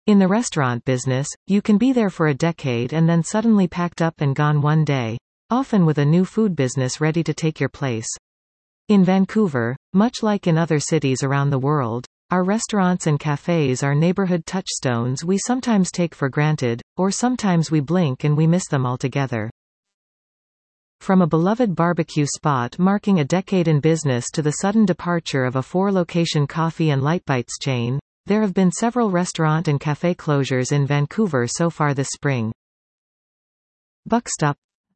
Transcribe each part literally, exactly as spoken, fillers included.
In the restaurant business, you can be there for a decade and then suddenly packed up and gone one day, often with a new food business ready to take your place. In Vancouver, much like in other cities around the world, our restaurants and cafes are neighborhood touchstones we sometimes take for granted, or sometimes we blink and we miss them altogether. From a beloved barbecue spot marking a decade in business to the sudden departure of a four-location coffee and light bites chain, there have been several restaurant and café closures in Vancouver so far this spring. Buckstop.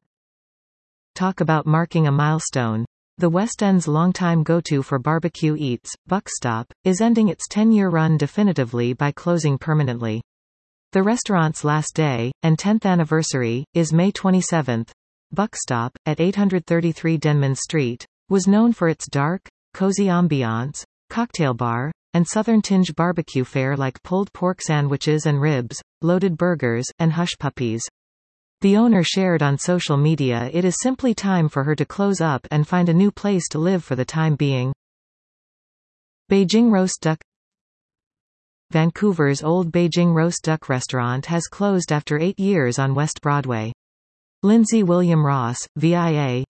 Talk about marking a milestone. The West End's longtime go-to for barbecue eats, Buckstop, is ending its ten-year run definitively by closing permanently. The restaurant's last day, and tenth anniversary, is May twenty-seventh. Buckstop, at eight thirty-three Denman Street, was known for its dark, cozy ambiance, cocktail bar, and southern tinge barbecue fare like pulled pork sandwiches and ribs, loaded burgers, and hush puppies. The owner shared on social media it is simply time for her to close up and find a new place to live for the time being. Beijing Roast Duck. Vancouver's Old Beijing Roast Duck restaurant has closed after eight years on West Broadway. Lindsay William Ross, V I A.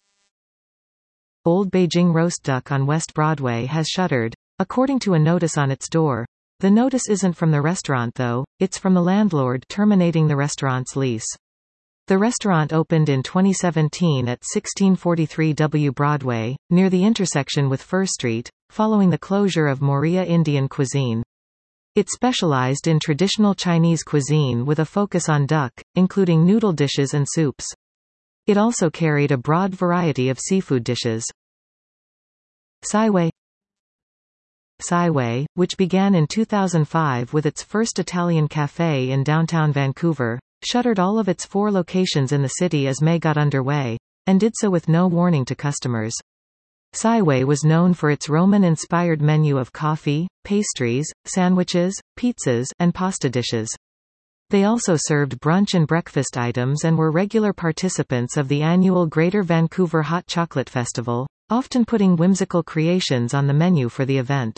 Old Beijing Roast Duck on West Broadway has shuttered, according to a notice on its door. The notice isn't from the restaurant though, it's from the landlord terminating the restaurant's lease. The restaurant opened in twenty seventeen at sixteen forty-three W Broadway, near the intersection with Fur Street, following the closure of Moria Indian Cuisine. It specialized in traditional Chinese cuisine with a focus on duck, including noodle dishes and soups. It also carried a broad variety of seafood dishes. Saiway. Saiway, which began in two thousand five with its first Italian café in downtown Vancouver, shuttered all of its four locations in the city as May got underway, and did so with no warning to customers. Saiway was known for its Roman-inspired menu of coffee, pastries, sandwiches, pizzas, and pasta dishes. They also served brunch and breakfast items and were regular participants of the annual Greater Vancouver Hot Chocolate Festival, often putting whimsical creations on the menu for the event.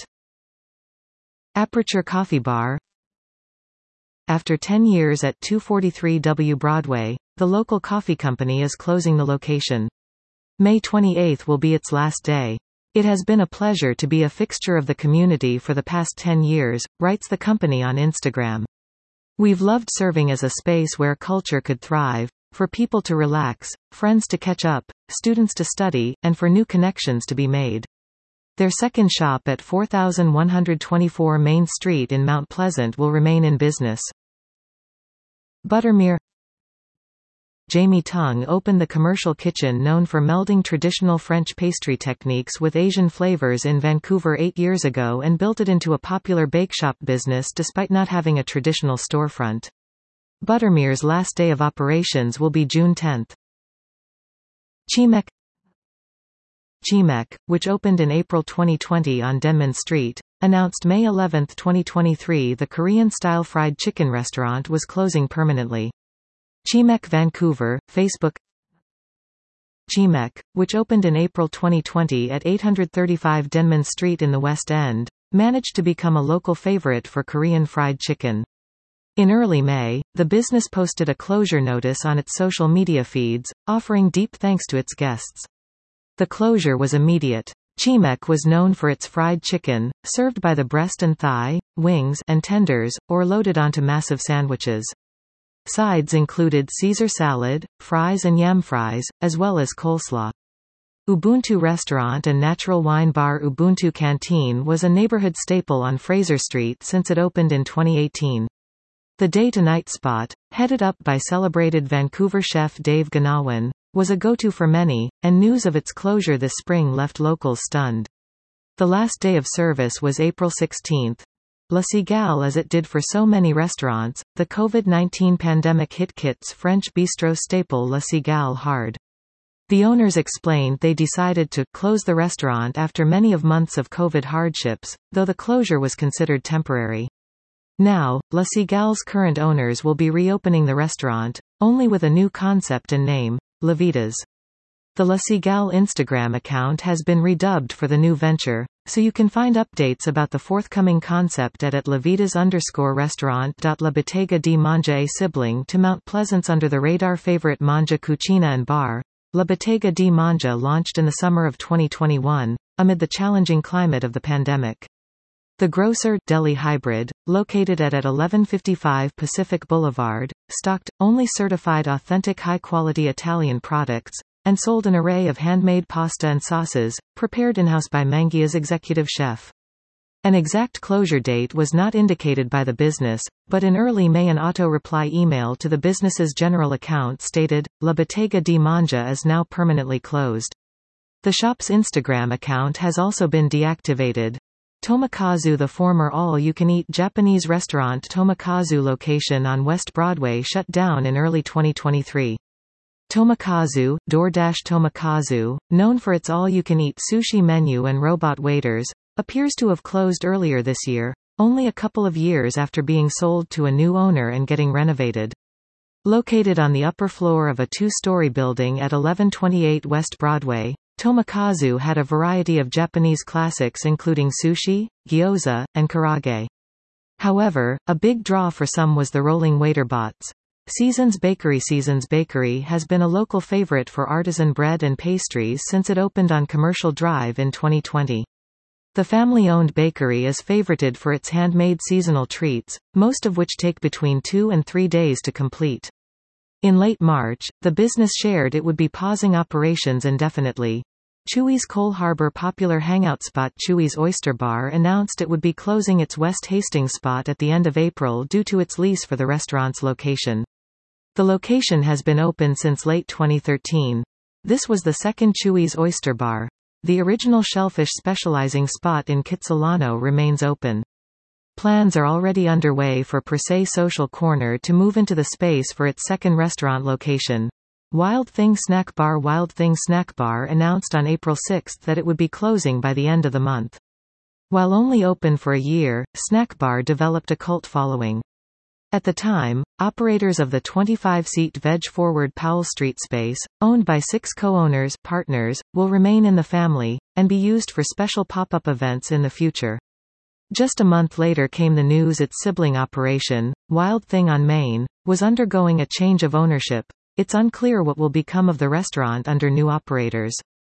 Aperture Coffee Bar. After ten years at two forty-three W Broadway, the local coffee company is closing the location. May twenty-eighth will be its last day. It has been a pleasure to be a fixture of the community for the past ten years, writes the company on Instagram. We've loved serving as a space where culture could thrive, for people to relax, friends to catch up, students to study, and for new connections to be made. Their second shop at four thousand one hundred twenty-four Main Street in Mount Pleasant will remain in business. Buttermere. Jamie Tung opened the commercial kitchen known for melding traditional French pastry techniques with Asian flavors in Vancouver eight years ago and built it into a popular bake shop business despite not having a traditional storefront. Buttermere's last day of operations will be June tenth. Chimek. Chimek, which opened in April twenty twenty on Denman Street, announced May eleventh twenty twenty-three the Korean-style fried chicken restaurant was closing permanently. Chimek Vancouver, Facebook. Chimek, which opened in April twenty twenty at eight thirty-five Denman Street in the West End, managed to become a local favorite for Korean fried chicken. In early May, the business posted a closure notice on its social media feeds, offering deep thanks to its guests. The closure was immediate. Chimek was known for its fried chicken, served by the breast and thigh, wings, and tenders, or loaded onto massive sandwiches. Sides included Caesar salad, fries and yam fries, as well as coleslaw. Ubuntu Restaurant and natural wine bar Ubuntu Canteen was a neighborhood staple on Fraser Street since it opened in twenty eighteen. The day-to-night spot, headed up by celebrated Vancouver chef Dave Ganawan, was a go-to for many, and news of its closure this spring left locals stunned. The last day of service was April sixteenth. La Cigale, as it did for so many restaurants, the COVID nineteen pandemic hit Kit's French bistro staple La Cigale hard. The owners explained they decided to close the restaurant after many of months of COVID hardships, though the closure was considered temporary. Now, La Cigale's current owners will be reopening the restaurant, only with a new concept and name, La Vida's. The La Cigale Instagram account has been redubbed for the new venture, so you can find updates about the forthcoming concept at at levitas underscore restaurant. La Bottega di Mangia, a sibling to Mount Pleasant's under the radar favorite Mangia Cucina and Bar, La Bottega di Mangia launched in the summer of twenty twenty-one, amid the challenging climate of the pandemic. The grocer, deli hybrid, located at at eleven fifty-five Pacific Boulevard, stocked only certified authentic high-quality Italian products, and sold an array of handmade pasta and sauces, prepared in-house by Mangia's executive chef. An exact closure date was not indicated by the business, but in early May an auto-reply email to the business's general account stated, La Bottega di Mangia is now permanently closed. The shop's Instagram account has also been deactivated. Tomikazu, the former all-you-can-eat Japanese restaurant Tomikazu location on West Broadway, shut down in early twenty twenty-three. Tomikazu, DoorDash Tomikazu, known for its all-you-can-eat sushi menu and robot waiters, appears to have closed earlier this year, only a couple of years after being sold to a new owner and getting renovated. Located on the upper floor of a two-story building at eleven twenty-eight West Broadway, Tomikazu had a variety of Japanese classics including sushi, gyoza, and karaage. However, a big draw for some was the rolling waiter bots. Seasons Bakery Seasons Bakery has been a local favorite for artisan bread and pastries since it opened on Commercial Drive in twenty twenty. The family-owned bakery is favorited for its handmade seasonal treats, most of which take between two and three days to complete. In late March, the business shared it would be pausing operations indefinitely. Chewy's Cole Harbor popular hangout spot Chewy's Oyster Bar announced it would be closing its West Hastings spot at the end of April due to its lease for the restaurant's location. The location has been open since late twenty thirteen. This was the second Chewy's Oyster Bar. The original shellfish specializing spot in Kitsilano remains open. Plans are already underway for Per Se Social Corner to move into the space for its second restaurant location. Wild Thing Snack Bar Wild Thing Snack Bar announced on April sixth that it would be closing by the end of the month. While only open for a year, Snack Bar developed a cult following. At the time, operators of the twenty-five seat Veg Forward Powell Street space, owned by six co-owners partners, will remain in the family, and be used for special pop-up events in the future. Just a month later came the news its sibling operation, Wild Thing on Main, was undergoing a change of ownership. It's unclear what will become of the restaurant under new operators.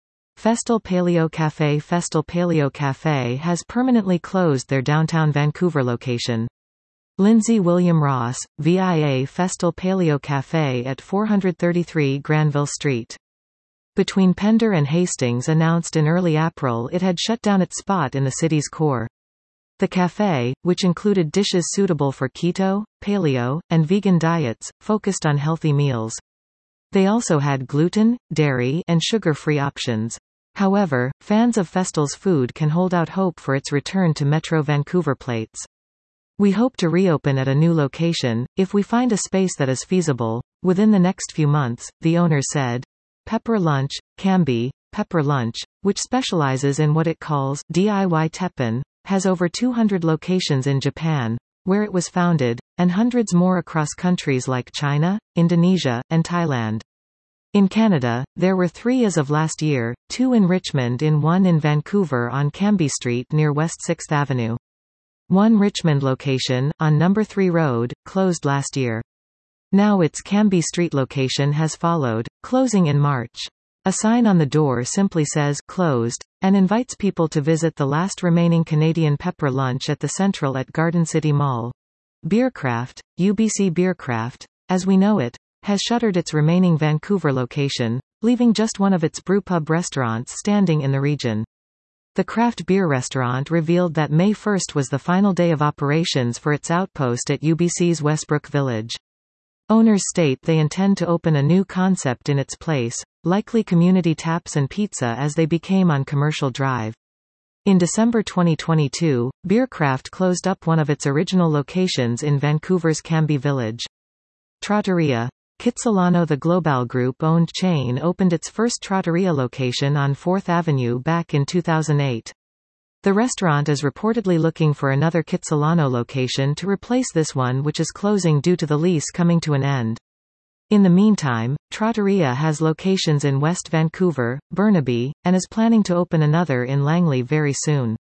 Festal Paleo Café Festal Paleo Café has permanently closed their downtown Vancouver location. Lindsay William Ross, V I A Festal Paleo Café at four thirty-three Granville Street. Between Pender and Hastings announced in early April it had shut down its spot in the city's core. The café, which included dishes suitable for keto, paleo, and vegan diets, focused on healthy meals. They also had gluten, dairy, and sugar-free options. However, fans of Festal's food can hold out hope for its return to Metro Vancouver plates. We hope to reopen at a new location, if we find a space that is feasible, within the next few months, the owner said. Pepper Lunch, Kambi, Pepper Lunch, which specializes in what it calls D I Y teppan, has over two hundred locations in Japan, where it was founded, and hundreds more across countries like China, Indonesia, and Thailand. In Canada, there were three as of last year, two in Richmond and one in Vancouver on Cambie Street near West sixth Avenue. One Richmond location, on Number three Road, closed last year. Now its Cambie Street location has followed, closing in March. A sign on the door simply says "Closed," and invites people to visit the last remaining Canadian Pepper Lunch at the Central at Garden City Mall. Beercraft, U B C Beercraft, as we know it, has shuttered its remaining Vancouver location, leaving just one of its brewpub restaurants standing in the region. The craft beer restaurant revealed that May first was the final day of operations for its outpost at U B C's Westbrook Village. Owners state they intend to open a new concept in its place, likely community taps and pizza as they became on Commercial Drive. In December twenty twenty-two, Beercraft closed up one of its original locations in Vancouver's Cambie Village. Trattoria Kitsilano. The Global Group-owned chain opened its first Trattoria location on fourth Avenue back in two thousand eight. The restaurant is reportedly looking for another Kitsilano location to replace this one, which is closing due to the lease coming to an end. In the meantime, Trattoria has locations in West Vancouver, Burnaby, and is planning to open another in Langley very soon.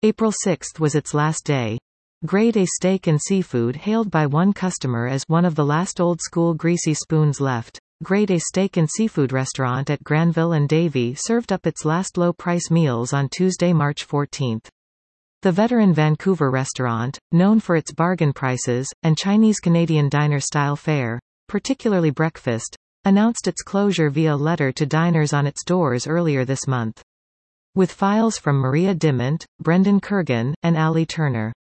April sixth was its last day. Grade A steak and seafood hailed by one customer as one of the last old-school greasy spoons left. Grade A steak and seafood restaurant at Granville and Davie served up its last low-price meals on Tuesday, March fourteenth. The veteran Vancouver restaurant, known for its bargain prices, and Chinese-Canadian diner-style fare, particularly breakfast, announced its closure via letter to diners on its doors earlier this month. With files from Maria Dimont, Brendan Kurgan, and Ali Turner.